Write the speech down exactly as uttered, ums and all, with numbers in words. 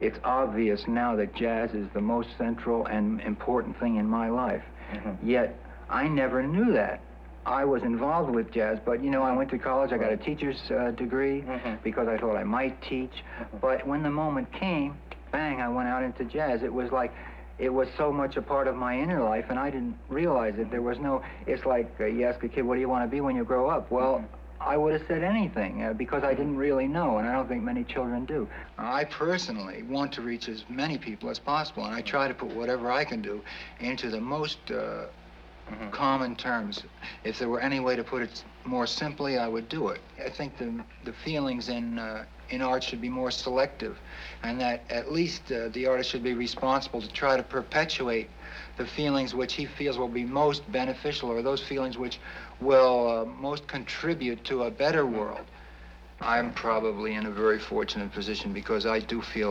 It's obvious now that jazz is the most central and important thing in my life. Mm-hmm. Yet, I never knew that. I was involved with jazz, but you know, I went to college, I got a teacher's uh, degree mm-hmm. because I thought I might teach. Mm-hmm. But when the moment came, bang, I went out into jazz. It was like, it was so much a part of my inner life, and I didn't realize it. There was no, it's like uh, you ask a kid, what do you want to be when you grow up? Well, mm-hmm. I would have said anything uh, because I didn't really know, and I don't think many children do. I personally want to reach as many people as possible, and I try to put whatever I can do into the most uh, mm-hmm. common terms. If there were any way to put it more simply, I would do it. I think the, the feelings in, uh, in art should be more selective, and that at least uh, the artist should be responsible to try to perpetuate the feelings which he feels will be most beneficial, or those feelings which will uh, most contribute to a better world. I'm probably in a very fortunate position because I do feel